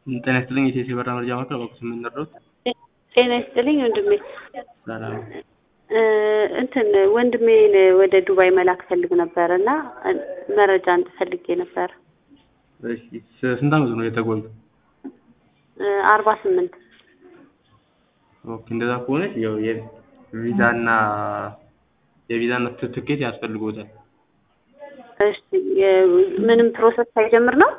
ጤና ይስጥልኝ የቴሌ ብር መረጃ ማዕከል በኩል ምን ልርዳዎት? ጤና ይስጥልኝ ወንድሜ። ሰላም። እንትን ወንድሜን ወደ ዱባይ መላክ ፈልግ ነበርና መረጃ እንድፈልግ ነበር። እሺ ስንት ዓመት ነው የተጓዙ? 48 ኦኬ እንደዛ ከሆነ ያው የቪዛና ትኬት ያስፈልጎታል። እሺ ምንም ፕሮሰስ ሳይጀምር ነው?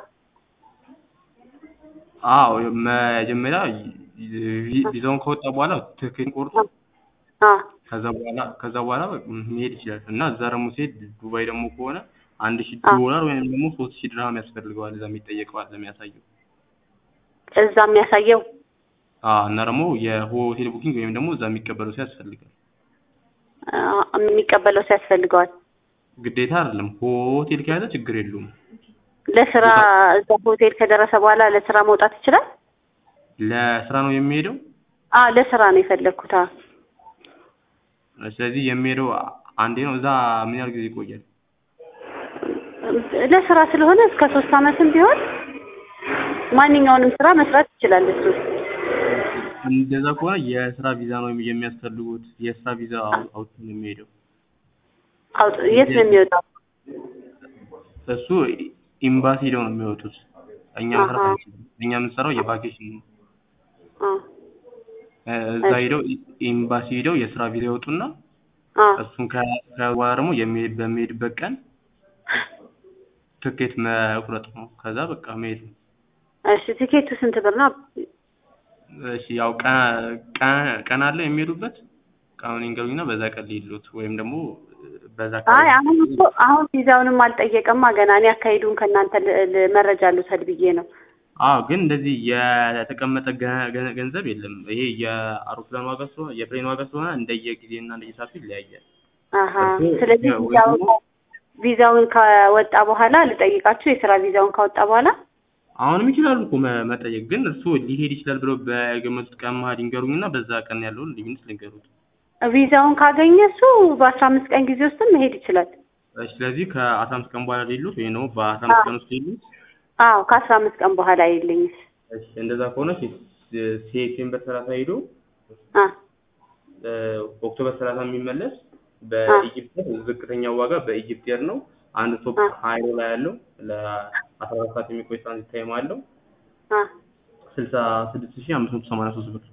አዎ መጀመሪያ ቪዛውን ከወጣ በኋላ ትኬት ቆርጦ ከዛ በኋላ መሄድ ይችላል እና እዛ ደግሞ ሲሄድ ዱባይ ደግሞ ከሆነ $1000 ወይም ደግሞ 3000 ድርሃም ያስፈልገዋል እዛ የሚጠየቀው የሚያሳየው እዛ የሚያሳየው እና ደግሞ የሆቴል ቡኪንግ ወይም ደግሞ እዛ የሚቀበለው ሰው ያስፈልጋል። የሚቀበለው ሰው ያስፈልገዋል ግዴታ አይደለም። ሆቴል ከያዘ ችግር የለውም። ለስራ እዛ ሆቴል ከደረሰ በኋላ ለስራ መውጣት ይችላል? ለስራ ነው የሚሄደው? ለስራ ነው የፈለኩት። ስለዚህ የሚሄደው አንዴ ነው። እዛ ምን ያህል ጊዜ ይቆያል? ለስራ ስለሆነ እስከ 3 ዓመትም ቢሆን ማንኛውንም ስራ መስራት ይችላል እሱ። እንደዛ ከሆነ የስራ ቪዛ ነው የሚያስፈልጉት። የስራ ቪዛ አውጥቶ ነው የሚሄደው። የት ነው የሚወጣው? እሱ ኤምባሲ ነው የሚወጡት። እኛ መስራት አንችልም። እኛ የምንሰራው የቫኬሽን ነው። እዛ ሄደው ኤምባሲ ሄደው የስራ ቪዛ ያወጡና እሱን ከበኋላ ደግሞ በሚሄድበት ቀን ትኬት መቁረጥ ነው። ከዛ በቃ መሄድ ነው። እሺ ትኬቱ ስንት ብር ነው? እሺ ያው ቀን አለ የሚሄዱበት ቀኑን ይንገሩኝና በዛ ቀን ሊሉት ወይም ደግሞ በዛ አይ አሁን ቪዛውንም አልጠየቀማ ገና። እኔ አካሄዱን ከእናንተ መረጃ ልውሰድ ብዬ ነው። ግን እንደዚህ የተቀመጠ ገንዘብ የለም። ይሄ የአውሮፕላን ዋጋ ስለሆነ የፕሌን ዋጋ ስለሆነ እንደየጊዜና እንደየሰዓቱ ይለያያል። ስለዚህ ቪዛውን ካወጣ በኋላ ልጠይቃችሁ። የስራ ቪዛውን ካወጣ በኋላ አሁንም ይችላሉ እኮ መጠየቅ። ግን እርሱ ሊሄድ ይችላል ብለው በገመቱት ቀን መሀል ይንገሩኝና በዛ ቀን ያለውን ልዩነት ልንገሩት። ቪዛውን ካገኘ እሱ በ15 ቀን ጊዜ ውስጥ መሄድ ይችላል። ስለዚህ ከ15 ቀን በኋላ ሊሉት ወይ ነው በ15 ቀን ውስጥ ሊሉት? ከ15 ቀን በኋላ ይልኝ። እሺ እንደዛ ከሆነ ሴፕቴምበር 30 ሄዶ ኦክቶበር 30 የሚመለስ በኢጂፕት ዝቅተኛው ዋጋ በኢጂፕት ኤር ነው። አንድ ቶፕ ሃይሮ ላይ ያለው ለ14 ሰዓት የሚቆይ ትራንዚት ታይም አለው። 66583 ብር።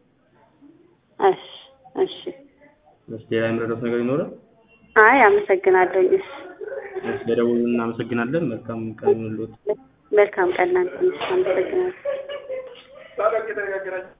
እሺ ሌላ የምረዳት ነገር ይኖራል? አይ አመሰግናለሁ። እሺ ለደውሉ እናመሰግናለን። መልካም ቀን ይሁንልዎት። መልካም ቀን እናንተ። አመሰግናለሁ።